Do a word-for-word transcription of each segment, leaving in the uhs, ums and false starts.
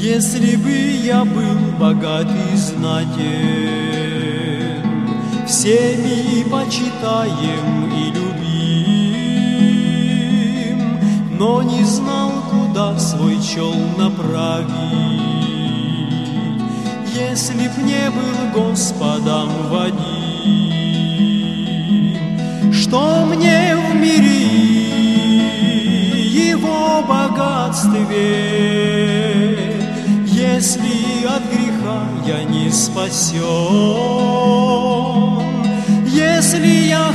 Если бы я был богат и знатен, всеми почитаем и любим, но не знал, куда свой чел направить. Если б не был Господом водим, что мне в мире его богатстве, если от греха я не спасен, если я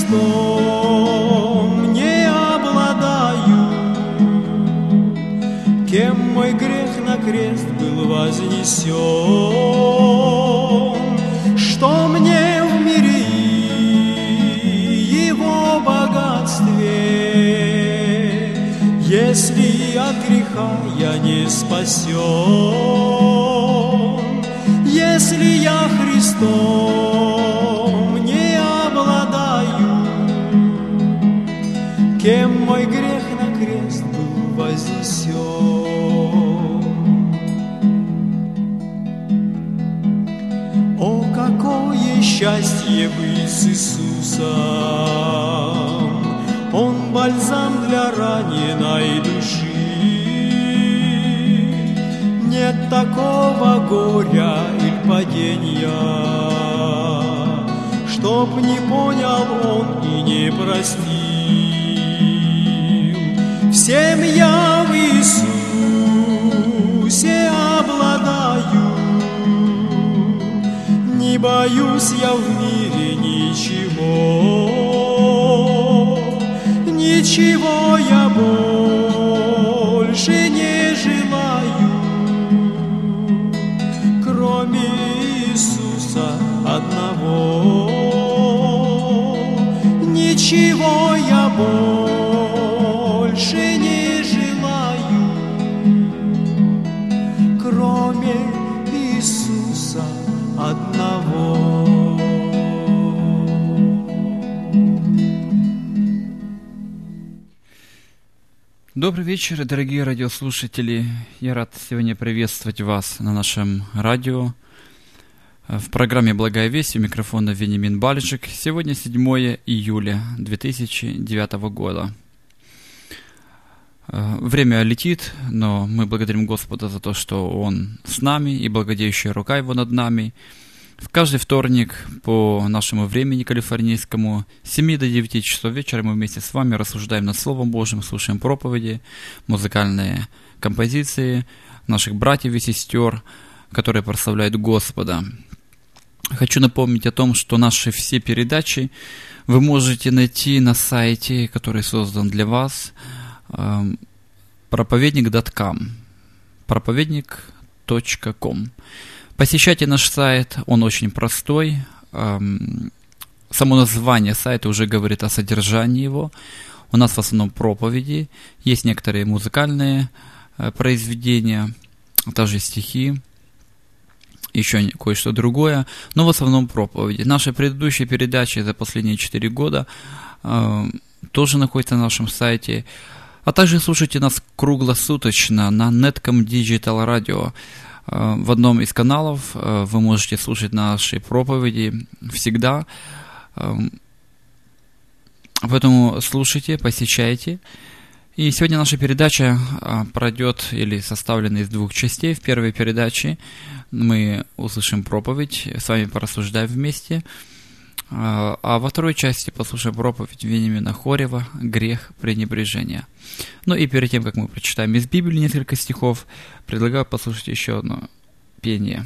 Христом не обладаю, кем мой грех на крест был вознесен, что мне в мире его богатстве, если от греха я не спасен, если я Христом не обладаю, кем мой грех на крест был вознесен. О, какое счастье быть с Иисусом! Он бальзам для раненой души. Нет такого горя или падения, чтоб не понял он и не простил. Всем я в Иисусе обладаю, не боюсь я в мире ничего, ничего я больше не желаю, кроме Иисуса одного. Ничего я больше не желаю, кроме Иисуса одного. Добрый вечер, дорогие радиослушатели. Я рад сегодня приветствовать вас на нашем радио. В программе «Благая весть» у микрофона Вениамин Бальчик. Сегодня седьмое июля две тысячи девятого года. Время летит, но мы благодарим Господа за то, что Он с нами и благодеющая рука Его над нами. В каждый вторник по нашему времени калифорнийскому с семи до девяти часов вечера мы вместе с вами рассуждаем над Словом Божьим, слушаем проповеди, музыкальные композиции наших братьев и сестер, которые прославляют Господа. Хочу напомнить о том, что наши все передачи вы можете найти на сайте, который создан для вас, проповедник точка ком, проповедник точка ком. Посещайте наш сайт, он очень простой. Само название сайта уже говорит о содержании его. У нас в основном проповеди, есть некоторые музыкальные произведения, также стихи, еще кое-что другое, но в основном проповеди. Наши предыдущие передачи за последние четыре года тоже находятся на нашем сайте. А также слушайте нас круглосуточно на Netcom Digital Radio. В одном из каналов вы можете слушать наши проповеди всегда. Поэтому слушайте, посещайте. И сегодня наша передача пройдет или составлена из двух частей. В первой передаче мы услышим проповедь, с вами порассуждаем вместе. А во второй части послушаем проповедь Вениамина Хорева «Грех пренебрежения». Ну и перед тем, как мы прочитаем из Библии несколько стихов, предлагаю послушать еще одно пение.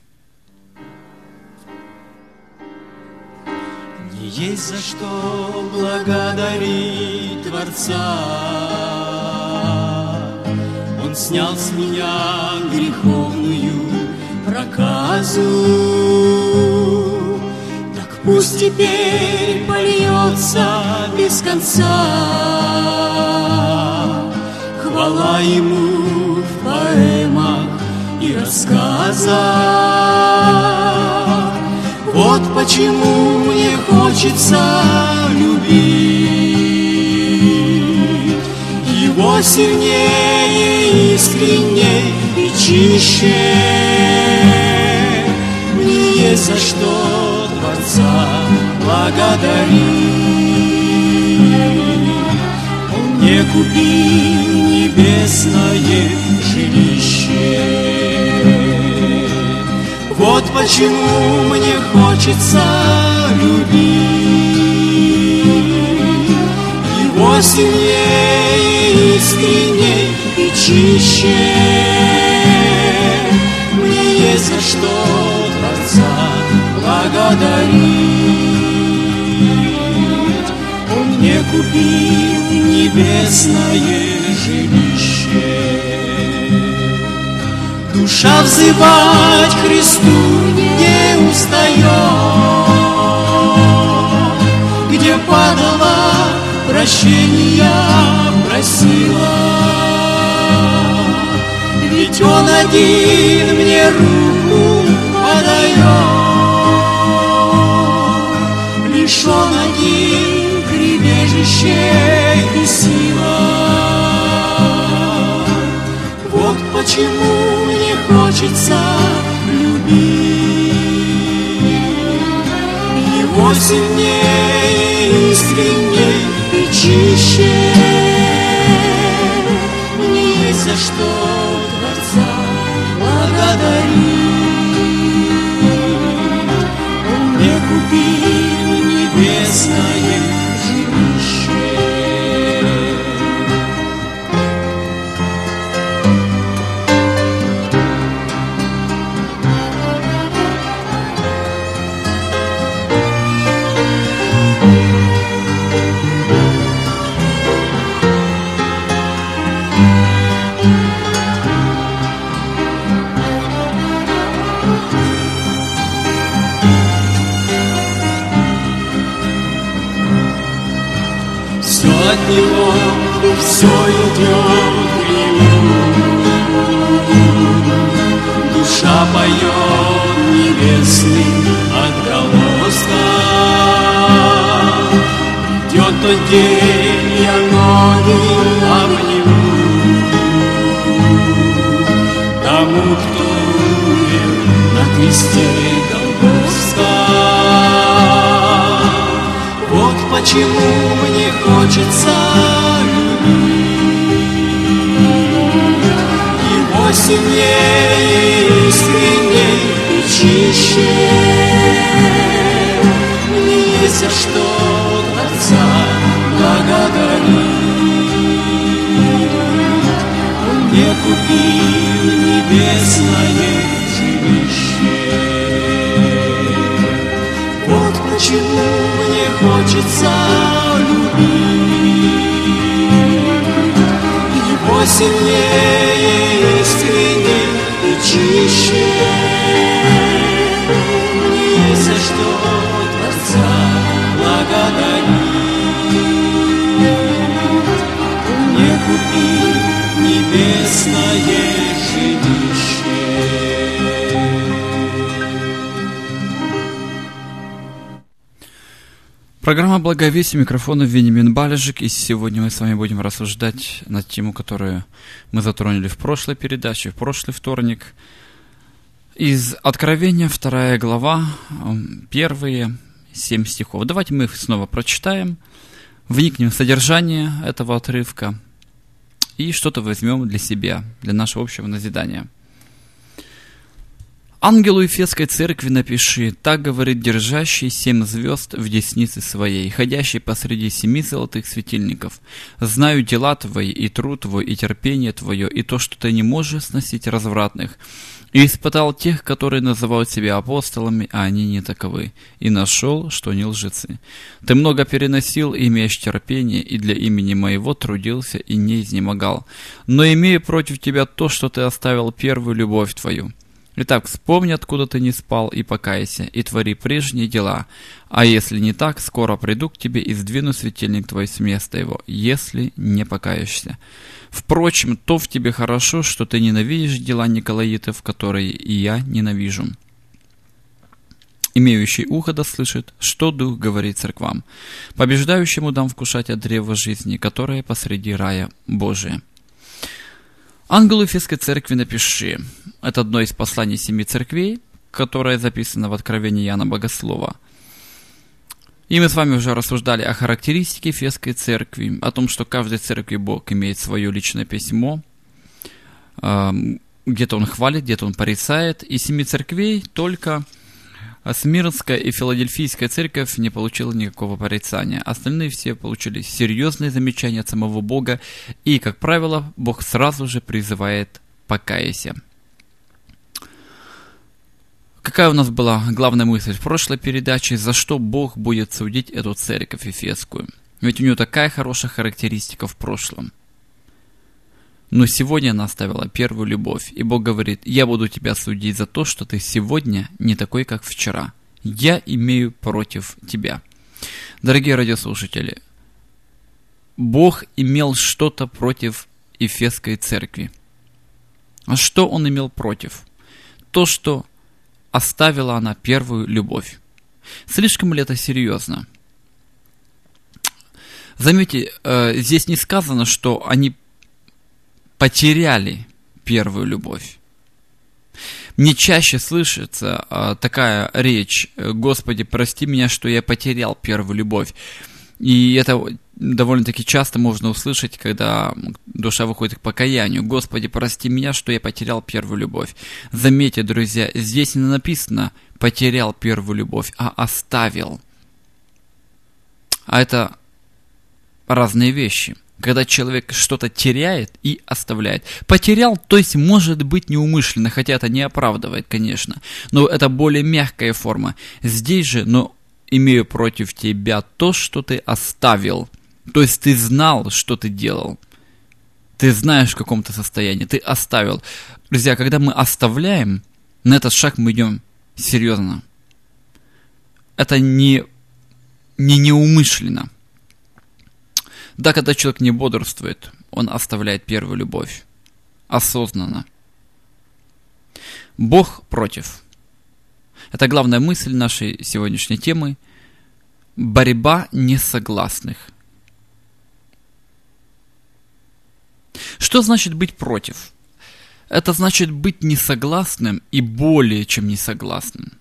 Не есть за что благодарить Творца, Он снял с меня греховную проказу. Пусть теперь польется без конца хвала Ему в поэмах и рассказах. Вот почему мне хочется любить Его сильнее, искренней и чище. Мне есть за что Творца благодарить. Он мне купил небесное жилище. Вот почему мне хочется любить Его сильнее, искренней и чище. Мне есть за что Творца благодарить. Он мне купил небесное жилище. Душа взывать Христу не устает, где падала, прощения просила. Ведь Он один мне руку подает, лишь Он один прибежище и сила. Вот почему мне хочется любить Его сильнее, искренней и чище. Мне есть за что Творца благодарить. Он мне купил небесное жилище. Все от Него, все идет к Нему. Душа поет небесным отголоском. Придет тот день, я ноги обниму тому, кто умер на кресте Голгофском. Вот почему мне хочется любить Его сильнее, искренней и чище. Мне есть за что Творца благодарить. Он мне купил небесное жилище. Вот почему мне хочется любить Его сильнее, искренней и чище. Мне есть за что Творца благодарить. Он мне купил небесное жилище. Программа «Благовестие», микрофона Вениамин Балежик, и сегодня мы с вами будем рассуждать над тему, которую мы затронули в прошлой передаче, в прошлый вторник. Из Откровения, вторая глава, первые семь стихов. Давайте мы их снова прочитаем, вникнем в содержание этого отрывка и что-то возьмем для себя, для нашего общего назидания. «Ангелу Ефесской церкви напиши, так говорит держащий семь звезд в деснице своей, ходящий посреди семи золотых светильников. Знаю дела твои, и труд твой, и терпение твое, и то, что ты не можешь сносить развратных. И испытал тех, которые называют себя апостолами, а они не таковы, и нашел, что не лжецы. Ты много переносил, имеешь терпение, и для имени моего трудился и не изнемогал. Но имею против тебя то, что ты оставил первую любовь твою. Итак, вспомни, откуда ты не спал, и покайся, и твори прежние дела. А если не так, скоро приду к тебе и сдвину светильник твой с места его, если не покаешься. Впрочем, то в тебе хорошо, что ты ненавидишь дела николаитов, которые и я ненавижу. Имеющий ухо да слышит, что Дух говорит церквам. Побеждающему дам вкушать от древа жизни, которое посреди рая Божия». Ангелу Ефесской церкви напиши. Это одно из посланий семи церквей, которое записано в Откровении Иоанна Богослова. И мы с вами уже рассуждали о характеристике Ефесской церкви, о том, что каждой церкви Бог имеет свое личное письмо, где-то он хвалит, где-то он порицает. И семи церквей только Смирнская и Филадельфийская церковь не получила никакого порицания. Остальные все получили серьезные замечания от самого Бога. И, как правило, Бог сразу же призывает покаяться. Какая у нас была главная мысль в прошлой передаче? За что Бог будет судить эту церковь Ефесскую? Ведь у нее такая хорошая характеристика в прошлом. Но сегодня она оставила первую любовь. И Бог говорит: я буду тебя судить за то, что ты сегодня не такой, как вчера. Я имею против тебя. Дорогие радиослушатели, Бог имел что-то против Ефесской церкви. А что Он имел против? То, что оставила она первую любовь. Слишком ли это серьезно? Заметьте, здесь не сказано, что они потеряли первую любовь. Мне чаще слышится э, такая речь: «Господи, прости меня, что я потерял первую любовь». И это довольно-таки часто можно услышать, когда душа выходит к покаянию. «Господи, прости меня, что я потерял первую любовь». Заметьте, друзья, здесь не написано «потерял первую любовь», а «оставил». А это разные вещи. Когда человек что-то теряет и оставляет. Потерял, то есть может быть неумышленно, хотя это не оправдывает, конечно. Но это более мягкая форма. Здесь же, но имею против тебя то, что ты оставил. То есть ты знал, что ты делал. Ты знаешь, в каком ты состоянии. Ты оставил. Друзья, когда мы оставляем, на этот шаг мы идем серьезно. Это не, не неумышленно. Да, когда человек не бодрствует, он оставляет первую любовь. Осознанно. Бог против. Это главная мысль нашей сегодняшней темы. Борьба несогласных. Что значит быть против? Это значит быть несогласным и более чем несогласным.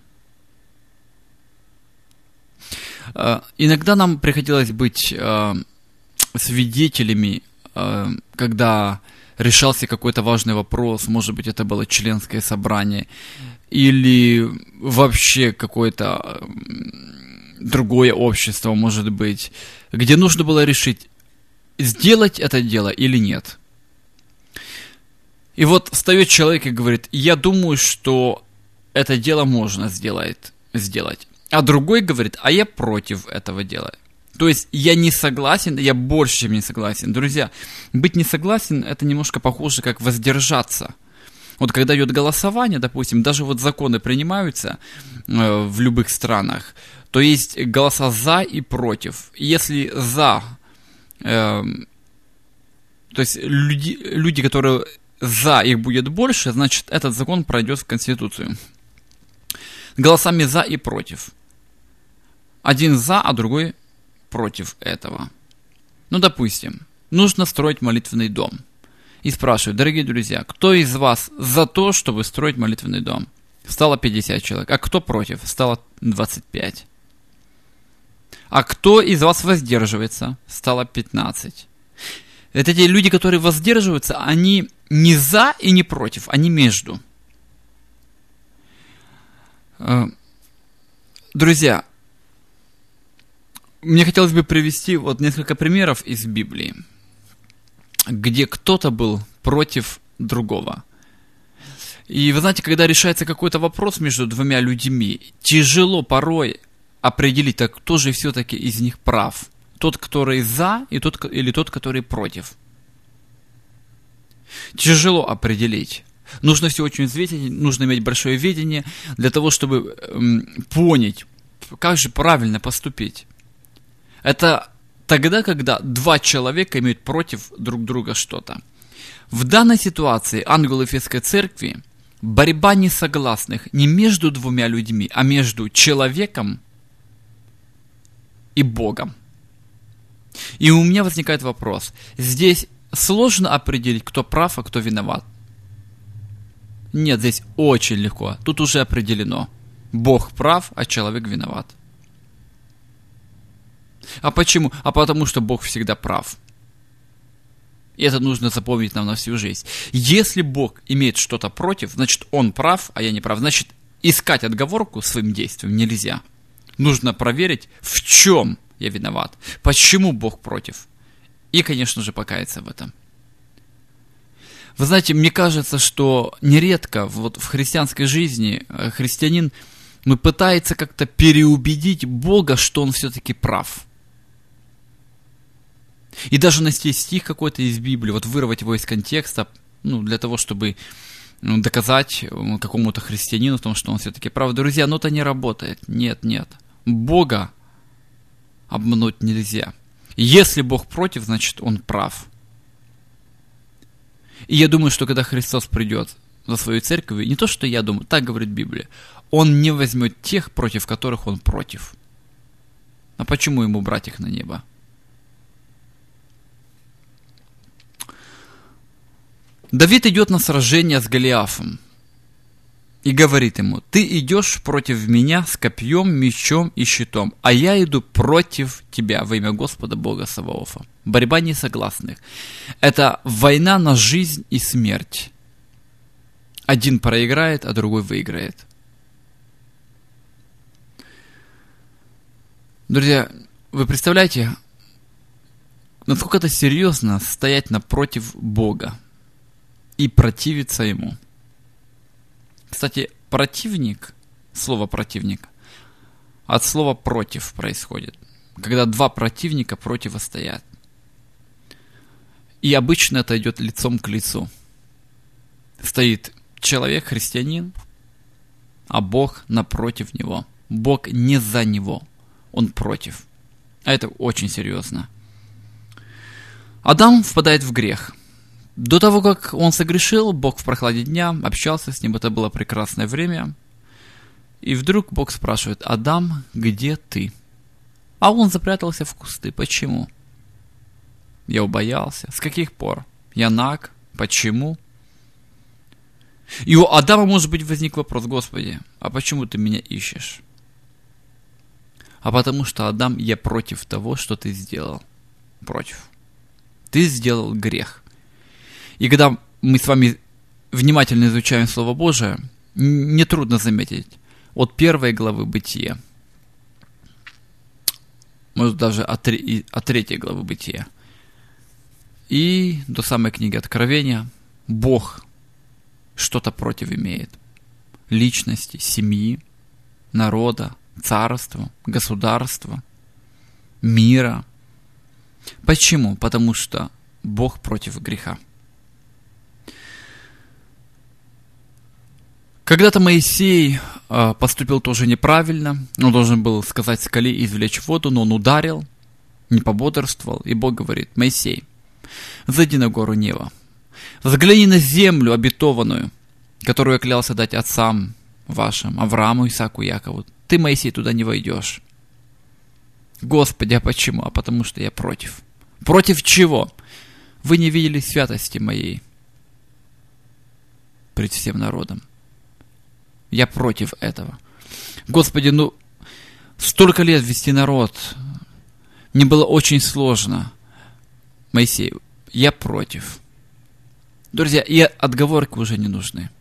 Иногда нам приходилось быть свидетелями, когда решался какой-то важный вопрос, может быть, это было членское собрание, или вообще какое-то другое общество, может быть, где нужно было решить, сделать это дело или нет. И вот встает человек и говорит: я думаю, что это дело можно сделать, сделать. А другой говорит: а я против этого дела. То есть я не согласен, я больше, чем не согласен. Друзья, быть не согласен, это немножко похоже, как воздержаться. Вот когда идет голосование, допустим, даже вот законы принимаются э, в любых странах, то есть голоса за и против. Если за, э, то есть люди, люди, которые за, их будет больше, значит, этот закон пройдет в Конституцию. Голосами за и против. Один за, а другой против этого. Ну, допустим, нужно строить молитвенный дом. И спрашивают: дорогие друзья, кто из вас за то, чтобы строить молитвенный дом? Стало пятьдесят человек. А кто против? Стало двадцать пять. А кто из вас воздерживается? Стало пятнадцать. Это те люди, которые воздерживаются, они не за и не против, они между. Друзья, мне хотелось бы привести вот несколько примеров из Библии, где кто-то был против другого. И вы знаете, когда решается какой-то вопрос между двумя людьми, тяжело порой определить, так кто же все-таки из них прав. Тот, который за, и тот, или тот, который против. Тяжело определить. Нужно все очень взвесить, нужно иметь большое видение для того, чтобы эм, понять, как же правильно поступить. Это тогда, когда два человека имеют против друг друга что-то. В данной ситуации ангелы Ефесской церкви борьба несогласных не между двумя людьми, а между человеком и Богом. И у меня возникает вопрос. Здесь сложно определить, кто прав, а кто виноват. Нет, здесь очень легко. Тут уже определено. Бог прав, а человек виноват. А почему? А потому что Бог всегда прав. И это нужно запомнить нам на всю жизнь. Если Бог имеет что-то против, значит Он прав, а я не прав. Значит, искать отговорку своим действиям нельзя. Нужно проверить, в чем я виноват. Почему Бог против. И, конечно же, покаяться в этом. Вы знаете, мне кажется, что нередко вот в христианской жизни христианин ну, пытается как-то переубедить Бога, что он все-таки прав. И даже найти стих какой-то из Библии, вот вырвать его из контекста, ну, для того, чтобы ну, доказать какому-то христианину в том, что он все-таки прав. Друзья, но это не работает. Нет, нет. Бога обмануть нельзя. Если Бог против, значит Он прав. И я думаю, что когда Христос придет за свою церковь, не то, что я думаю, так говорит Библия, Он не возьмет тех, против которых Он против. А почему Ему брать их на небо? Давид идет на сражение с Голиафом и говорит ему: ты идешь против меня с копьем, мечом и щитом, а я иду против тебя во имя Господа Бога Саваофа. Борьба несогласных. Это война на жизнь и смерть. Один проиграет, а другой выиграет. Друзья, вы представляете, насколько это серьезно стоять напротив Бога и противиться Ему. Кстати, противник, слово противник, от слова против происходит, когда два противника противостоят. И обычно это идет лицом к лицу. Стоит человек, христианин, а Бог напротив него. Бог не за него, Он против. А это очень серьезно. Адам впадает в грех. До того, как он согрешил, Бог в прохладе дня общался с ним, это было прекрасное время. И вдруг Бог спрашивает: Адам, где ты? А он запрятался в кусты. Почему? Я убоялся. С каких пор? Я наг. Почему? И у Адама, может быть, возник вопрос: Господи, а почему ты меня ищешь? А потому что, Адам, я против того, что ты сделал. Против. Ты сделал грех. И когда мы с вами внимательно изучаем Слово Божие, нетрудно заметить от первой главы Бытия, может даже от, три, от третьей главы Бытия, и до самой книги Откровения, Бог что-то против имеет. Личности, семьи, народа, царства, государства, мира. Почему? Потому что Бог против греха. Когда-то Моисей э, поступил тоже неправильно. Он должен был сказать скале и извлечь воду, но он ударил, не пободрствовал. И Бог говорит: Моисей, зайди на гору Нева, взгляни на землю обетованную, которую я клялся дать отцам вашим, Аврааму, Исааку, Якову. Ты, Моисей, туда не войдешь. Господи, а почему? А потому что я против. Против чего? Вы не видели святости моей пред всем народом. Я против этого. Господи, ну, столько лет вести народ. Мне было очень сложно. Моисей, я против. Друзья, и отговорки уже не нужны.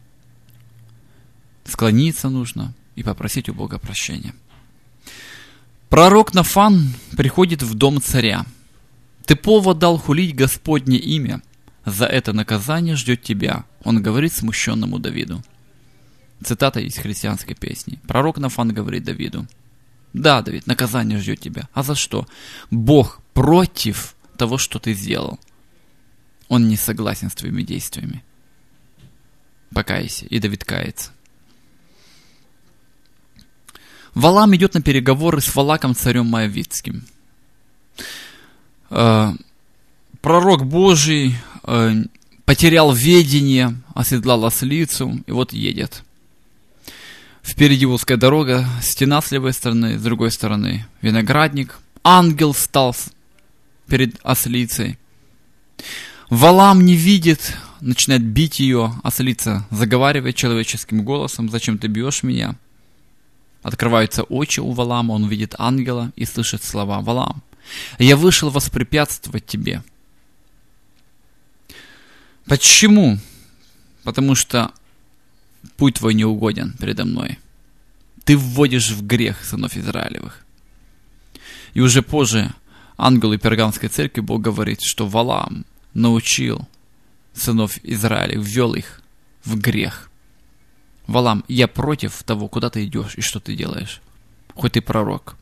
Склониться нужно и попросить у Бога прощения. Пророк Нафан приходит в дом царя. Ты повод дал хулить Господне имя. За это наказание ждет тебя. Он говорит смущенному Давиду. Цитата из христианской песни. Пророк Нафан говорит Давиду: да, Давид, наказание ждет тебя. А за что? Бог против того, что ты сделал. Он не согласен с твоими действиями. Покайся. И Давид кается. Валаам идет на переговоры с Валаком, царем Моавитским. Э, пророк Божий э, потерял ведение, оседлал ослицу, и вот едет. Впереди узкая дорога, стена с левой стороны, с другой стороны виноградник. Ангел стал перед ослицей. Валаам не видит, начинает бить ее, ослица заговаривает человеческим голосом: «Зачем ты бьешь меня?» Открываются очи у Валаама, он видит ангела и слышит слова: «Валаам, я вышел воспрепятствовать тебе». Почему? Потому что путь твой не угоден передо мной. Ты вводишь в грех сынов Израилевых. И уже позже ангелу Пергаmonской церкви Бог говорит, что Валаам научил сынов Израиля, ввел их в грех. Валаам, я против того, куда ты идешь и что ты делаешь, хоть ты пророк.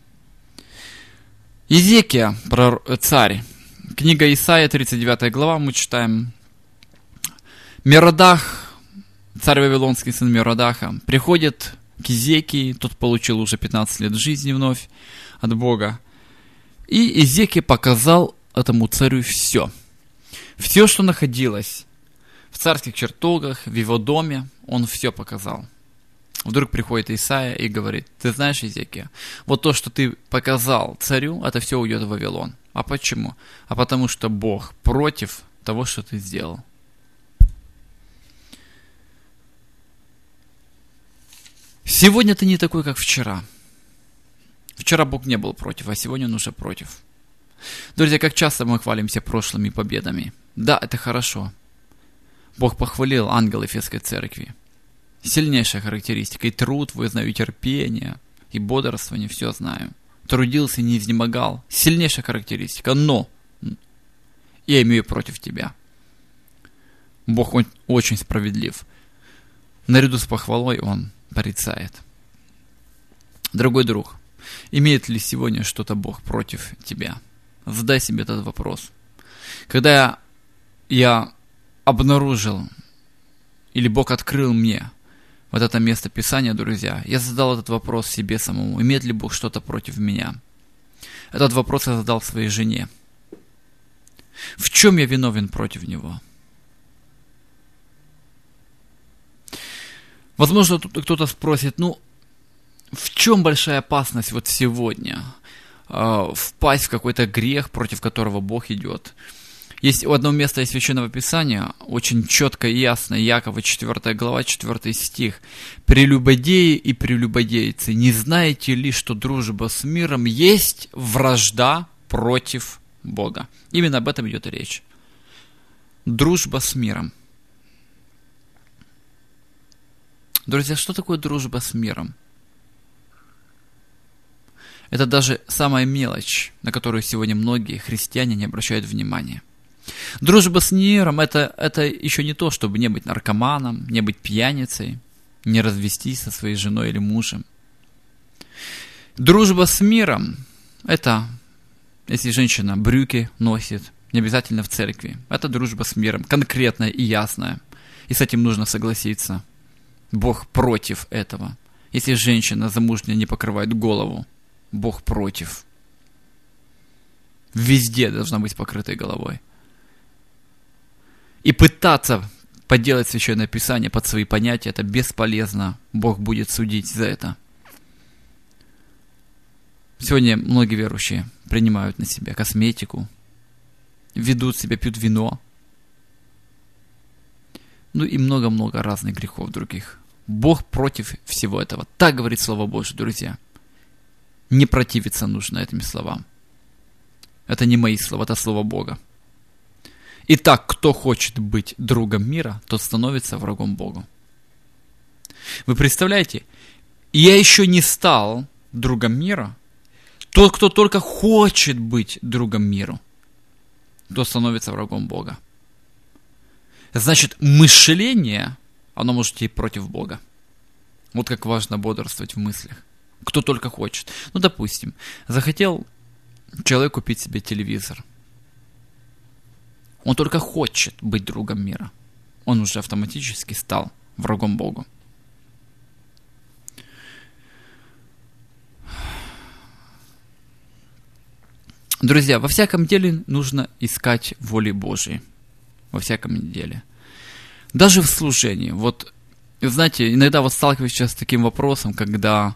Иезекия, царь. Книга Исаия, тридцать девятая глава, мы читаем: Меродах, царь Вавилонский, сын Меродаха, приходит к Иезекии, тот получил уже пятнадцать лет жизни вновь от Бога. И Иезекия показал этому царю все. Все, что находилось в царских чертогах, в его доме, он все показал. Вдруг приходит Исаия и говорит: ты знаешь, Иезекия, вот то, что ты показал царю, это все уйдет в Вавилон. А почему? А потому что Бог против того, что ты сделал. Сегодня ты не такой, как вчера. Вчера Бог не был против, а сегодня он уже против. Друзья, как часто мы хвалимся прошлыми победами. Да, это хорошо. Бог похвалил ангела Ефесской церкви. Сильнейшая характеристика. И труд, вы знаю, и терпение, и бодрствование, все знаю. Трудился, не изнемогал. Сильнейшая характеристика. Но я имею против тебя. Бог он очень справедлив. Наряду с похвалой он порицает. Дорогой друг, имеет ли сегодня что-то Бог против тебя? Задай себе этот вопрос. Когда я обнаружил, или Бог открыл мне вот это место Писания, друзья, я задал этот вопрос себе самому. Имеет ли Бог что-то против меня? Этот вопрос я задал своей жене. В чем я виновен против Него? Возможно, кто-то спросит, ну, в чем большая опасность вот сегодня? Э, впасть в какой-то грех, против которого Бог идет. Есть у одного места из Священного Писания, очень четко и ясно, Иакова четвёртая глава, четвёртый стих. «Прелюбодеи и прелюбодейцы, не знаете ли, что дружба с миром есть вражда против Бога?» Именно об этом идет речь. Дружба с миром. Друзья, что такое дружба с миром? Это даже самая мелочь, на которую сегодня многие христиане не обращают внимания. Дружба с миром это, это еще не то, чтобы не быть наркоманом, не быть пьяницей, не развестись со своей женой или мужем. Дружба с миром это, если женщина брюки носит, не обязательно в церкви. Это дружба с миром, конкретная и ясная. И с этим нужно согласиться. Бог против этого. Если женщина замужняя не покрывает голову, Бог против. Везде должна быть покрытой головой. И пытаться подделать Священное Писание под свои понятия, это бесполезно. Бог будет судить за это. Сегодня многие верующие принимают на себя косметику, ведут себя, пьют вино. Ну и много-много разных грехов других. Бог против всего этого. Так говорит Слово Божье, друзья. Не противиться нужно этим словам. Это не мои слова, это Слово Бога. Итак, кто хочет быть другом мира, тот становится врагом Богу. Вы представляете? Я еще не стал другом мира. Тот, кто только хочет быть другом миру, тот становится врагом Бога. Значит, мышление, оно может идти против Бога. Вот как важно бодрствовать в мыслях. Кто только хочет. Ну, допустим, захотел человек купить себе телевизор. Он только хочет быть другом мира. Он уже автоматически стал врагом Богу. Друзья, во всяком деле нужно искать воли Божьей. Во всяком деле. Даже в служении. Вот, знаете, иногда вот сталкиваюсь сейчас с таким вопросом, когда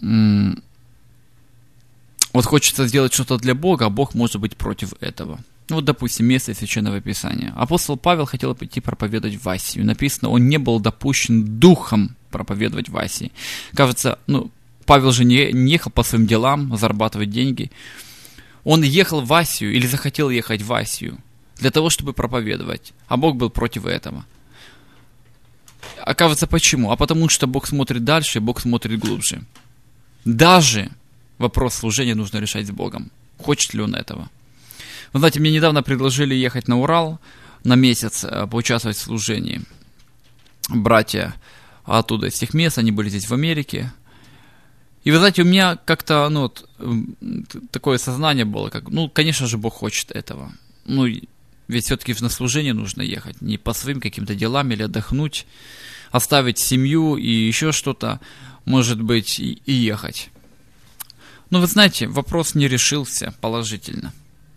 м- вот хочется сделать что-то для Бога, а Бог может быть против этого. Вот, допустим, место из Священного Писания. Апостол Павел хотел пойти проповедовать в Асию. Написано, он не был допущен духом проповедовать в Асии. Кажется, ну, Павел же не, не ехал по своим делам, зарабатывать деньги. Он ехал в Асию или захотел ехать в Асию для того, чтобы проповедовать. А Бог был против этого. Оказывается, почему? А потому что Бог смотрит дальше, Бог смотрит глубже. Даже вопрос служения нужно решать с Богом. Хочет ли он этого? Вы знаете, мне недавно предложили ехать на Урал на месяц, поучаствовать в служении. Братья оттуда, из тех мест, они были здесь в Америке. И вы знаете, у меня как-то, ну, вот, такое сознание было, как, ну, конечно же, Бог хочет этого. Ну, ведь все-таки на служение нужно ехать, не по своим каким-то делам или отдохнуть, оставить семью и еще что-то, может быть, и, и ехать. Но вы знаете, вопрос не решился положительно.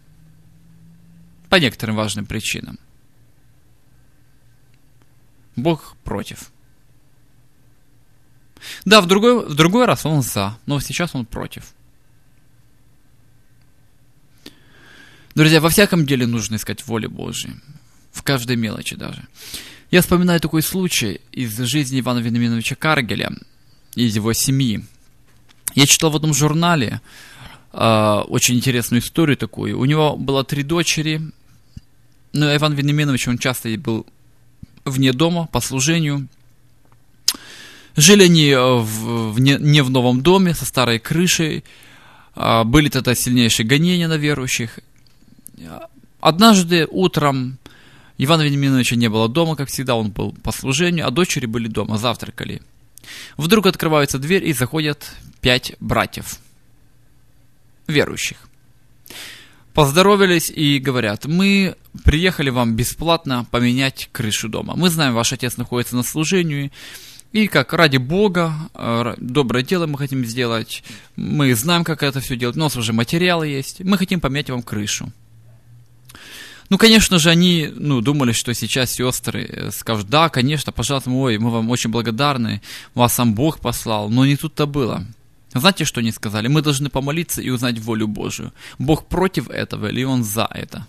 По некоторым важным причинам. Бог против. Да, в другой, в другой раз он за, но сейчас он против. Друзья, во всяком деле нужно искать волю Божию. В каждой мелочи даже. Я вспоминаю такой случай из жизни Ивана Вениаминовича Каргеля, из его семьи. Я читал в одном журнале э, очень интересную историю такую. У него было три дочери, но Иван Вениаминович, он часто был вне дома по служению. Жили они в, в не, не в новом доме, со старой крышей. Э, были тогда сильнейшие гонения на верующих. Однажды утром Ивана Вениаминовича не было дома, как всегда, он был по служению, а дочери были дома, завтракали. Вдруг открывается дверь, и заходят пять братьев, верующих. Поздоровались и говорят: мы приехали вам бесплатно поменять крышу дома. Мы знаем, ваш отец находится на служении, и как ради Бога, доброе дело мы хотим сделать. Мы знаем, как это все делать, у нас уже материалы есть, мы хотим поменять вам крышу. Ну, конечно же, они ну, думали, что сейчас сестры скажут: да, конечно, пожалуйста, ой, мы вам очень благодарны, вас сам Бог послал. Но не тут-то было. Знаете, что они сказали? Мы должны помолиться и узнать волю Божию. Бог против этого или Он за это?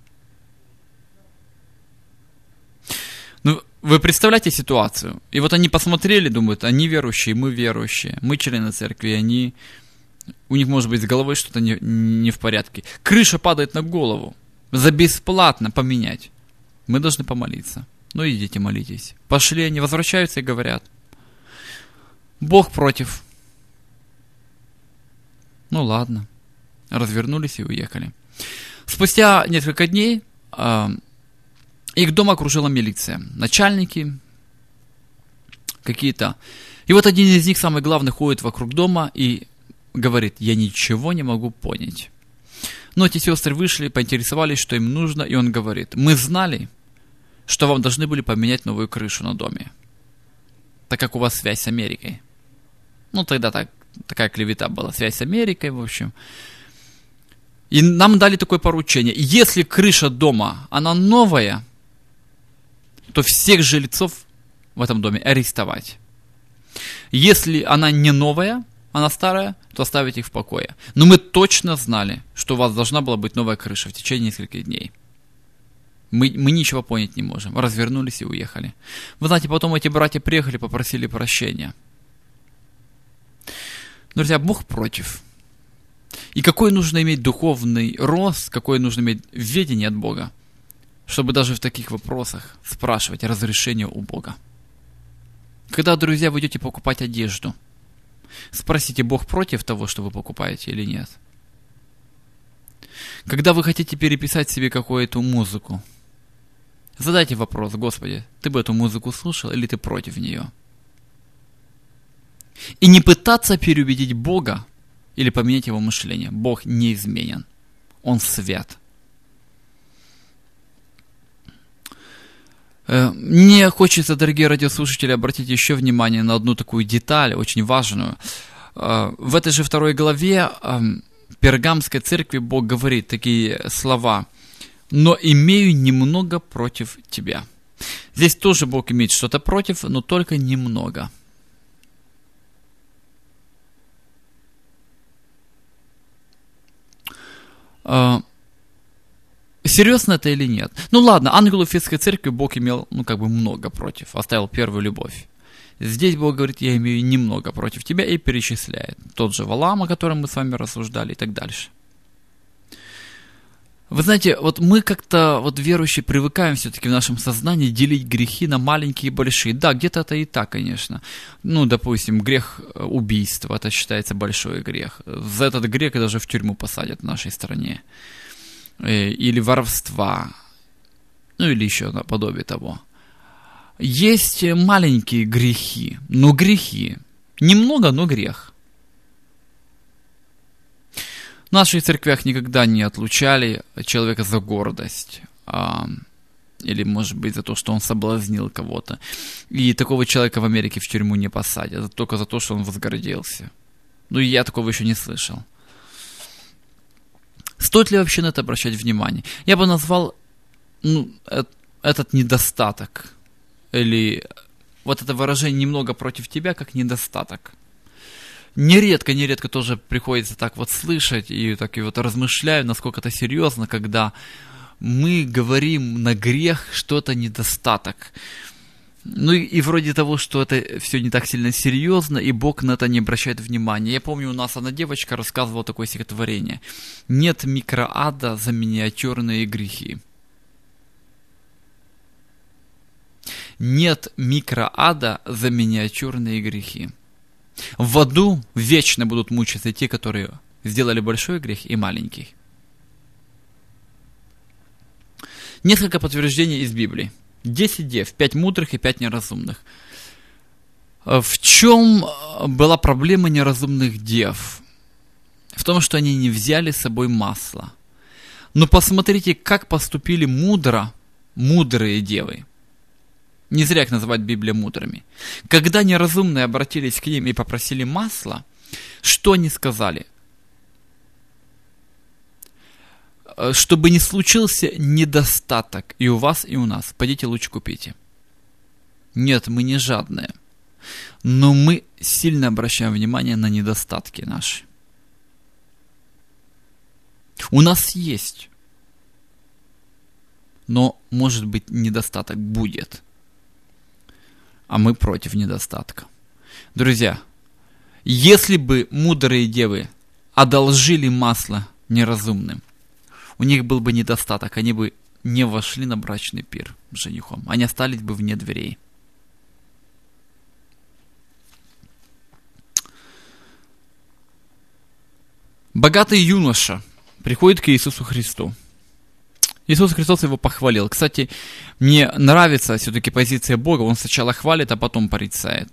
Ну, вы представляете ситуацию? И вот они посмотрели, думают, они верующие, мы верующие, мы члены церкви, они... У них, может быть, с головой что-то не, не в порядке. Крыша падает на голову. За бесплатно поменять. Мы должны помолиться. Ну, идите, молитесь. Пошли, они возвращаются и говорят: Бог против. Ну, ладно. Развернулись и уехали. Спустя несколько дней э, их дом окружила милиция. Начальники какие-то. И вот один из них, самый главный, ходит вокруг дома и говорит: я ничего не могу понять. Но эти сестры вышли, поинтересовались, что им нужно, и он говорит: мы знали, что вам должны были поменять новую крышу на доме, так как у вас связь с Америкой. Ну, тогда так, такая клевета была, связь с Америкой, в общем. И нам дали такое поручение: если крыша дома, она новая, то всех жильцов в этом доме арестовать. Если она не новая, она старая, то оставить их в покое. Но мы точно знали, что у вас должна была быть новая крыша в течение нескольких дней. Мы, мы ничего понять не можем. Развернулись и уехали. Вы знаете, потом эти братья приехали, попросили прощения. Друзья, Бог против. И какой нужно иметь духовный рост, какое нужно иметь ведение от Бога, чтобы даже в таких вопросах спрашивать разрешение у Бога. Когда, друзья, вы идете покупать одежду, спросите: Бог против того, что вы покупаете, или нет? Когда вы хотите переписать себе какую-то музыку, задайте вопрос: Господи, ты бы эту музыку слушал или ты против нее? И не пытаться переубедить Бога или поменять его мышление. Бог неизменен. Он свят. Мне хочется, дорогие радиослушатели, обратить еще внимание на одну такую деталь, очень важную. В этой же второй главе Пергамской церкви Бог говорит такие слова: «Но имею немного против тебя». Здесь тоже Бог имеет что-то против, но только немного. Серьезно это или нет? Ну ладно, ангелу Ефесской церкви Бог имел, ну как бы много против, оставил первую любовь. Здесь Бог говорит, я имею немного против тебя, и перечисляет. Тот же Валаам, о котором мы с вами рассуждали, и так дальше. Вы знаете, вот мы как-то, вот верующие, привыкаем все-таки в нашем сознании делить грехи на маленькие и большие. Да, где-то это и так, конечно. Ну, допустим, грех убийства, это считается большой грех. За этот грех даже в тюрьму посадят в нашей стране. Или воровства, ну или еще наподобие того. Есть маленькие грехи, но грехи. Немного, но грех. В наших церквях никогда не отлучали человека за гордость. А, или, может быть, за то, что он соблазнил кого-то. И такого человека в Америке в тюрьму не посадят, только за то, что он возгордился. Ну, я такого еще не слышал. Стоит ли вообще на это обращать внимание? Я бы назвал ну, этот недостаток, или вот это выражение «немного против тебя» как недостаток. Нередко, нередко тоже приходится так вот слышать, и так и вот размышляю, насколько это серьезно, когда мы говорим на грех, что это недостаток. Ну и, и вроде того, что это все не так сильно серьезно, и Бог на это не обращает внимания. Я помню, у нас одна девочка рассказывала такое стихотворение. «Нет микроада за миниатюрные грехи». Нет микроада за миниатюрные грехи. В аду вечно будут мучиться те, которые сделали большой грех и маленький. Несколько подтверждений из Библии. Десять дев, пять мудрых и пять неразумных. В чем была проблема неразумных дев? В том, что они не взяли с собой масло. Но посмотрите, как поступили мудро мудрые девы. Не зря их называют Библия мудрыми. Когда неразумные обратились к ним и попросили масла, что они сказали? Чтобы не случился недостаток и у вас, и у нас. Пойдите лучше купите. Нет, мы не жадные. Но мы сильно обращаем внимание на недостатки наши. У нас есть. Но, может быть, недостаток будет. А мы против недостатка. Друзья, если бы мудрые девы одолжили масло неразумным, у них был бы недостаток, они бы не вошли на брачный пир с женихом, они остались бы вне дверей. Богатый юноша приходит к Иисусу Христу. Иисус Христос его похвалил. Кстати, мне нравится все-таки позиция Бога. Он сначала хвалит, а потом порицает.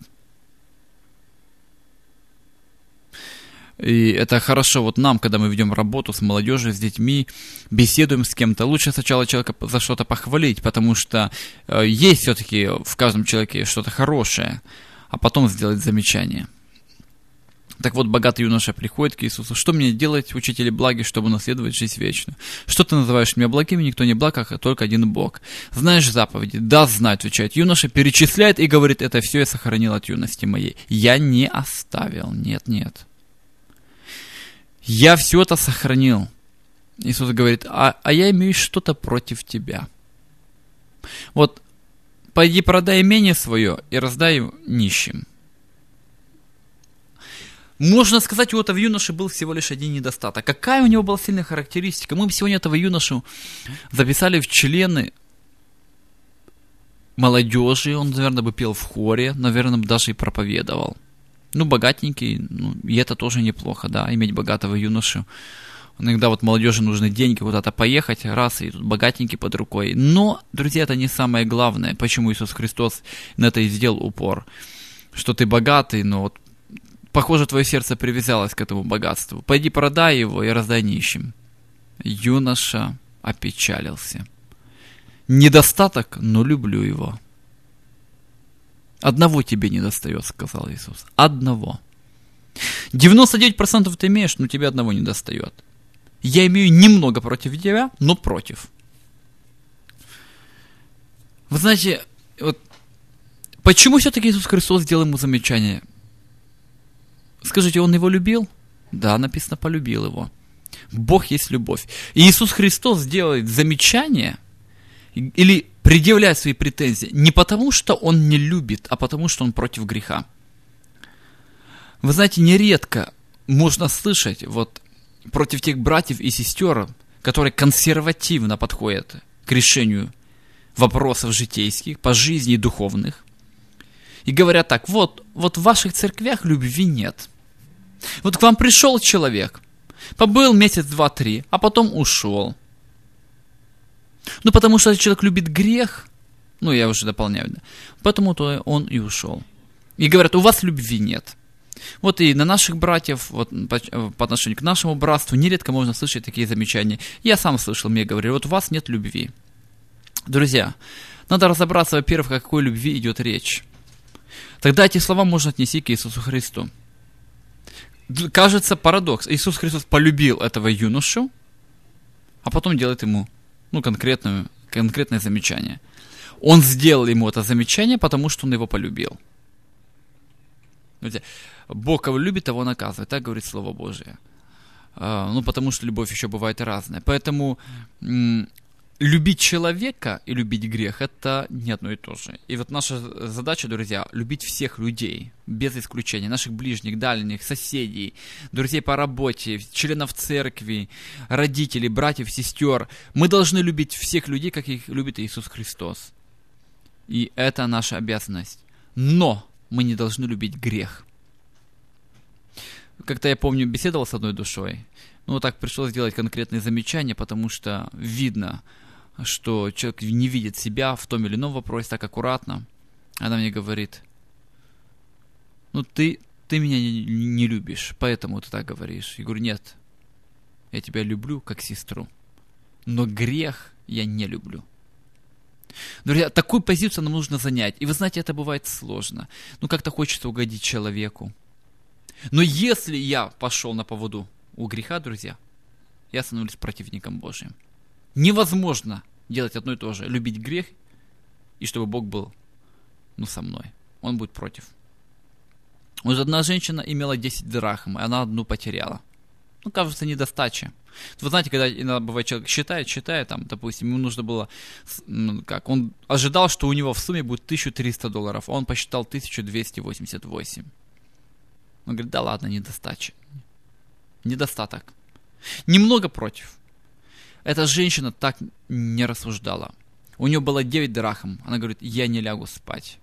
И это хорошо вот нам, когда мы ведем работу с молодежью, с детьми, беседуем с кем-то. Лучше сначала человека за что-то похвалить, потому что э, есть все-таки в каждом человеке что-то хорошее, а потом сделать замечание. Так вот, богатый юноша приходит к Иисусу. Что мне делать, учители благи, чтобы наследовать жизнь вечную? Что ты называешь меня благими? Никто не благ, а только один Бог. Знаешь заповеди? Да, знаю, отвечает юноша, перечисляет и говорит, это все я сохранил от юности моей. Я не оставил. Нет, нет. Я все это сохранил. Иисус говорит, а, а я имею что-то против тебя. Вот, пойди продай имение свое и раздай нищим. Можно сказать, у этого юноши был всего лишь один недостаток. Какая у него была сильная характеристика? Мы бы сегодня этого юношу записали в члены молодежи. Он, наверное, бы пел в хоре, наверное, бы даже и проповедовал. Ну, богатенький, ну, и это тоже неплохо, да, иметь богатого юношу. Иногда вот молодежи нужны деньги, куда-то поехать, раз, и тут богатенький под рукой. Но, друзья, это не самое главное, почему Иисус Христос на это и сделал упор. Что ты богатый, но вот похоже, твое сердце привязалось к этому богатству. Пойди продай его и раздай нищим. Юноша опечалился. Недостаток, но люблю его. Одного тебе не достает, сказал Иисус. Одного. девяносто девять процентов ты имеешь, но тебе одного не достает. Я имею немного против тебя, но против. Вы знаете, вот почему все-таки Иисус Христос сделал ему замечание? Скажите, он его любил? Да, написано, полюбил его. Бог есть любовь. И Иисус Христос делает замечание или предъявляет свои претензии не потому, что Он не любит, а потому, что Он против греха. Вы знаете, нередко можно слышать вот против тех братьев и сестер, которые консервативно подходят к решению вопросов житейских, по жизни и духовных, и говорят так: вот, вот в ваших церквях любви нет. Вот к вам пришел человек, побыл месяц, два, три, а потом ушел. Ну, потому что человек любит грех, ну, я уже дополняю, да, потому-то он и ушел. И говорят: у вас любви нет. Вот и на наших братьев, вот по, по отношению к нашему братству, нередко можно слышать такие замечания. Я сам слышал, мне говорили: вот у вас нет любви. Друзья, надо разобраться, во-первых, о какой любви идет речь. Тогда эти слова можно отнести к Иисусу Христу. Кажется парадокс. Иисус Христос полюбил этого юношу, а потом делает ему ну, конкретное, конкретное замечание. Он сделал ему это замечание, потому что он его полюбил. Друзья, Бог кого любит, того наказывает. Так говорит Слово Божие. А, ну, потому что любовь еще бывает разная. Поэтому м- любить человека и любить грех – это не одно и то же. И вот наша задача, друзья, любить всех людей, без исключения, наших ближних, дальних, соседей, друзей по работе, членов церкви, родителей, братьев, сестер. Мы должны любить всех людей, как их любит Иисус Христос. И это наша обязанность. Но мы не должны любить грех. Как-то я помню, беседовал с одной душой, ну вот так пришлось сделать конкретные замечания, потому что видно, что человек не видит себя в том или ином вопросе так аккуратно. Она мне говорит: ну ты, ты меня не, не любишь, поэтому ты так говоришь. Я говорю: нет, я тебя люблю как сестру, но грех я не люблю. Друзья, такую позицию нам нужно занять. И вы знаете, это бывает сложно. Ну, как-то хочется угодить человеку. Но если я пошел на поводу у греха, друзья, я становлюсь противником Божьим. Невозможно делать одно и то же. Любить грех, и чтобы Бог был ну, со мной. Он будет против. Вот одна женщина имела десять драхм, и она одну потеряла. Ну, кажется, недостача. Вы знаете, когда иногда бывает, человек считает, считает, там, допустим, ему нужно было, ну, как, он ожидал, что у него в сумме будет тысяча триста долларов, а он посчитал тысяча двести восемьдесят восемь. Он говорит: да ладно, недостача. Недостаток. Немного против. Эта женщина так не рассуждала. У нее было девять драхм. Она говорит: я не лягу спать.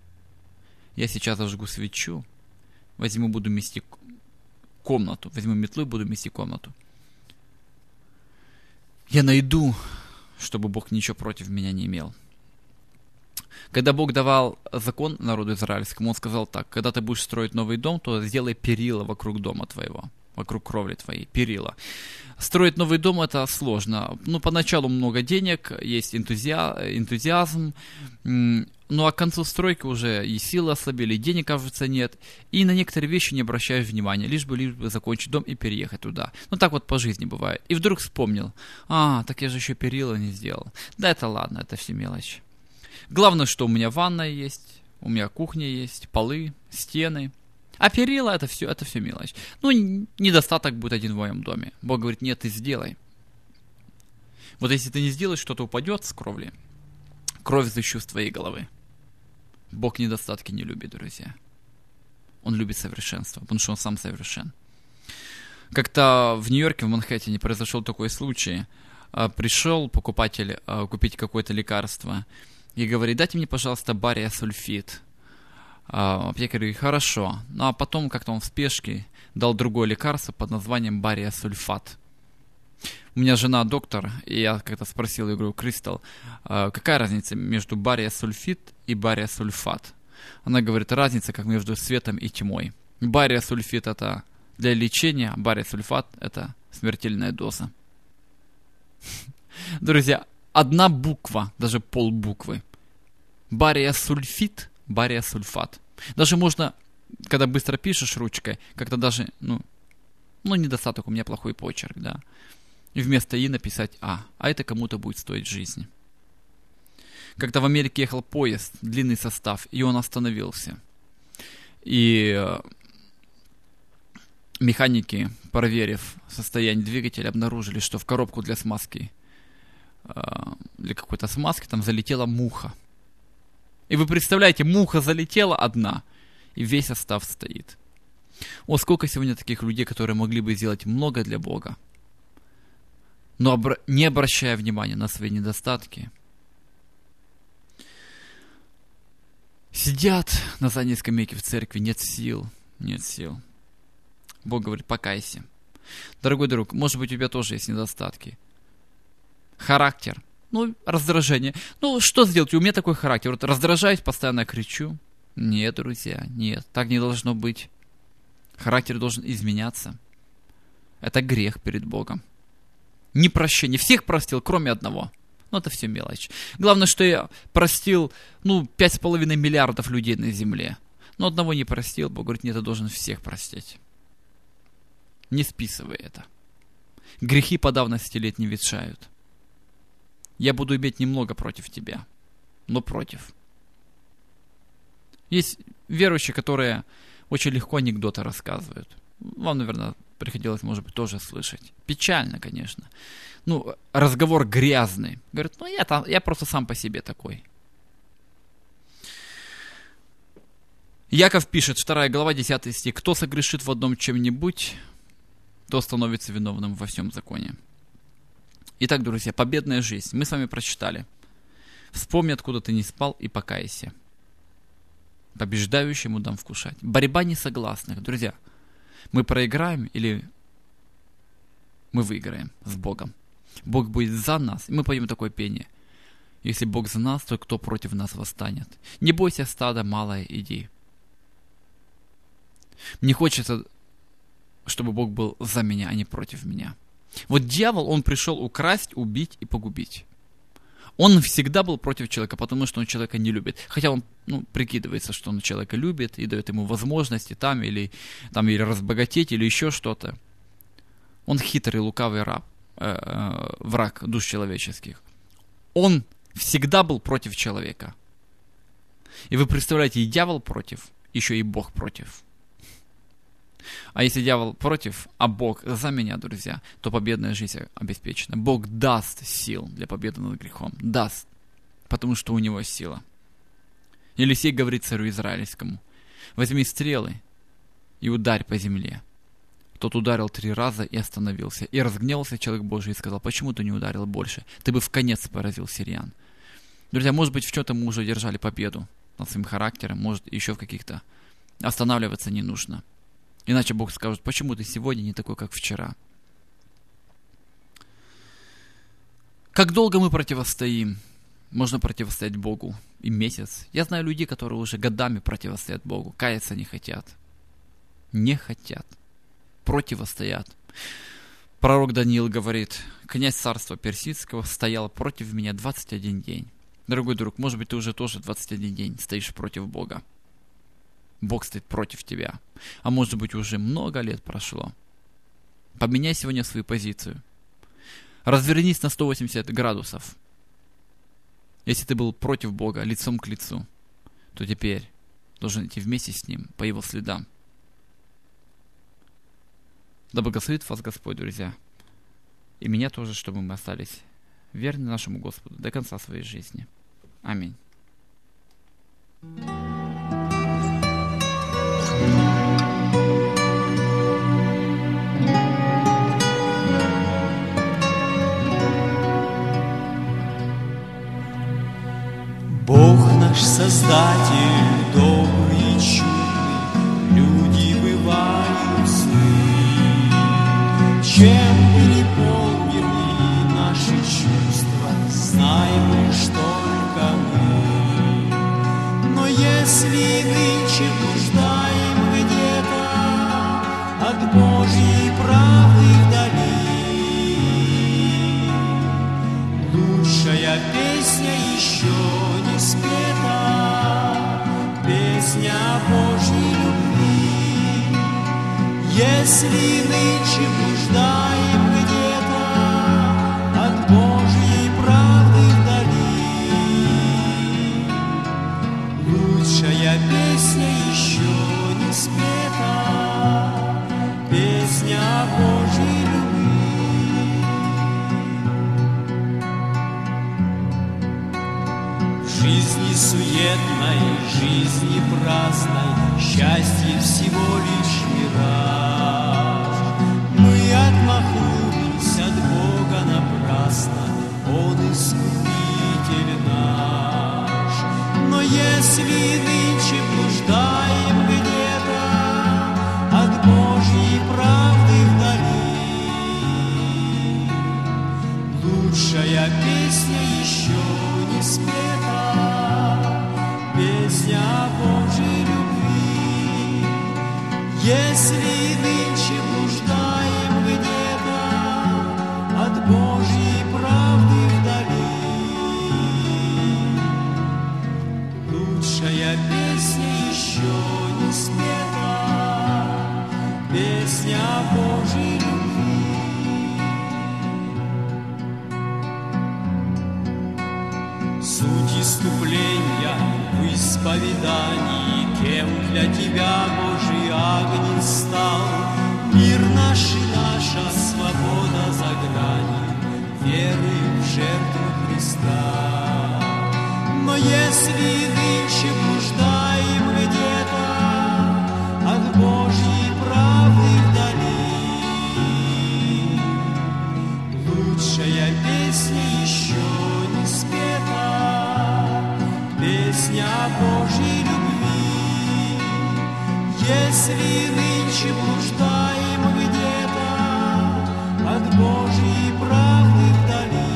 Я сейчас зажгу свечу, возьму, буду мести комнату, возьму метлу и буду мести комнату. Я найду, чтобы Бог ничего против меня не имел. Когда Бог давал закон народу израильскому, Он сказал так: когда ты будешь строить новый дом, то сделай перила вокруг дома твоего, вокруг кровли твоей, перила. Строить новый дом — это сложно. Ну, поначалу много денег, есть энтузиа- энтузиазм, ну а к концу стройки уже и силы ослабели, и денег, кажется, нет, и на некоторые вещи не обращаешь внимания, лишь бы, лишь бы закончить дом и переехать туда. Ну так вот по жизни бывает. И вдруг вспомнил: а, так я же еще перила не сделал. Да это ладно, это все мелочь. Главное, что у меня ванная есть, у меня кухня есть, полы, стены. А перила — это все, это все мелочь. Ну, недостаток будет один в моем доме. Бог говорит: нет, ты сделай. Вот если ты не сделаешь, что-то упадет с кровли, кровь зачу с твоей головы. Бог недостатки не любит, друзья. Он любит совершенство, потому что Он сам совершен. Как-то в Нью-Йорке, в Манхэттене произошел такой случай. Пришел покупатель купить какое-то лекарство и говорит: дайте мне, пожалуйста, бария-сульфид. Аптекарь говорит: хорошо. Ну а потом как-то он в спешке дал другое лекарство под названием бария-сульфат. У меня жена доктор, и я как-то спросил, я говорю: Кристал, какая разница между бария-сульфид и бария-сульфат? Она говорит: разница как между светом и тьмой. Бария-сульфид — это для лечения, а бария-сульфат — это смертельная доза. Друзья, одна буква, даже полбуквы. Бария-сульфид, бария-сульфат. Даже можно, когда быстро пишешь ручкой, как-то даже, ну, ну, недостаток, у меня плохой почерк, да. И вместо «и» написать «а». А это кому-то будет стоить жизни. Как-то в Америке ехал поезд, длинный состав, и он остановился. И механики, проверив состояние двигателя, обнаружили, что в коробку для смазки, для какой-то смазки, там залетела муха. И вы представляете, муха залетела одна, и весь состав стоит. О, сколько сегодня таких людей, которые могли бы сделать много для Бога, но обра- не обращая внимания на свои недостатки. Сидят на задней скамейке в церкви, нет сил, нет сил. Бог говорит, покайся. Дорогой друг, может быть, у тебя тоже есть недостатки. Характер, ну, раздражение. Ну, что сделать? У меня такой характер. Вот раздражаюсь, постоянно кричу. Нет, друзья, нет, так не должно быть. Характер должен изменяться. Это грех перед Богом. Непрощение. Всех простил, кроме одного. Ну, это все мелочь. Главное, что я простил, ну, пять с половиной миллиардов людей на земле. Но одного не простил. Бог говорит, нет, ты должен всех простить. Не списывай это. Грехи по давности лет не ветшают. Я буду иметь немного против тебя, но против. Есть верующие, которые очень легко анекдоты рассказывают. Вам, наверное, приходилось, может быть, тоже слышать. Печально, конечно. Ну, разговор грязный. Говорит, ну, я, там, я просто сам по себе такой. Яков пишет, вторая глава, десятый стих. Кто согрешит в одном чем-нибудь, то становится виновным во всем законе. Итак, друзья, победная жизнь. Мы с вами прочитали. Вспомни, откуда ты не спал, и покайся. Побеждающему дам вкушать. Борьба несогласных. Друзья, мы проиграем или мы выиграем с Богом? Бог будет за нас. И мы поем такое пение. Если Бог за нас, то кто против нас восстанет? Не бойся, стадо малое, иди. Мне хочется, чтобы Бог был за меня, а не против меня. Вот дьявол, он пришел украсть, убить и погубить. Он всегда был против человека, потому что он человека не любит. Хотя он, ну, прикидывается, что он человека любит и дает ему возможности там или, там, или разбогатеть, или еще что-то. Он хитрый, лукавый раб, э, э, враг душ человеческих. Он всегда был против человека. И вы представляете, и дьявол против, еще и Бог против. А если дьявол против, а Бог за меня, друзья, то победная жизнь обеспечена. Бог даст сил для победы над грехом. Даст. Потому что у него сила. Елисей говорит царю израильскому: возьми стрелы и ударь по земле. Тот ударил три раза и остановился. И разгневался человек Божий и сказал: почему ты не ударил больше? Ты бы вконец поразил сириян. Друзья, может быть, в чем-то мы уже держали победу над своим характером. Может, еще в каких-то. Останавливаться не нужно. Иначе Бог скажет: почему ты сегодня не такой, как вчера? Как долго мы противостоим? Можно противостоять Богу и месяц. Я знаю людей, которые уже годами противостоят Богу. Каяться не хотят. Не хотят. Противостоят. Пророк Даниил говорит: князь царства персидского стоял против меня двадцать один день. Дорогой друг, может быть, ты уже тоже двадцать один день стоишь против Бога. Бог стоит против тебя. А может быть, уже много лет прошло. Поменяй сегодня свою позицию. Развернись на сто восемьдесят градусов. Если ты был против Бога лицом к лицу, то теперь должен идти вместе с Ним по Его следам. Да благословит вас Господь, друзья. И меня тоже, чтобы мы остались верны нашему Господу до конца своей жизни. Аминь. Бог наш Создатель, добрый и чудный, люди бывают злы. Чем переполнены наши чувства, знаем лишь только мы. Но если нынче блуждаем где-то от Божьей правды вдали, лучшая песня еще не спета, песня Божьей любви. Если нынче блуждаем где-то от Божьей правды вдали, лучшая песня еще не спета, песня бесцветной жизни праздной счастье всего лишь мираж. Мы отмахнулись от Бога напрасно, Он искупитель наш. Но если нынче блуждаем где-то от Божьей правды вдали, лучшая песня еще не спета, песня о Божьей любви. Если нынче блуждаем где-то от Божьей правды вдали, лучшая песня еще не спета, песня о Божьей любви. Суть искупления в исповедании, кем для тебя Божий агнец стал. Мир наш и наша свобода за гранью веры в жертву Христа. Но если нынче блуждаем где-то от Божьей правды вдали, лучшая песня еще не спета, песня о Божьей любви. Если нынче блуждаем где-то от Божьей правды вдали,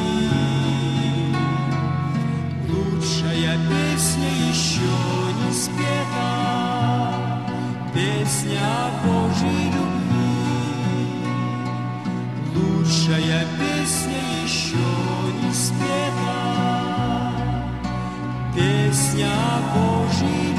лучшая песня еще не спета, песня о Божьей любви. Лучшая песня еще не спета, песня о Божьей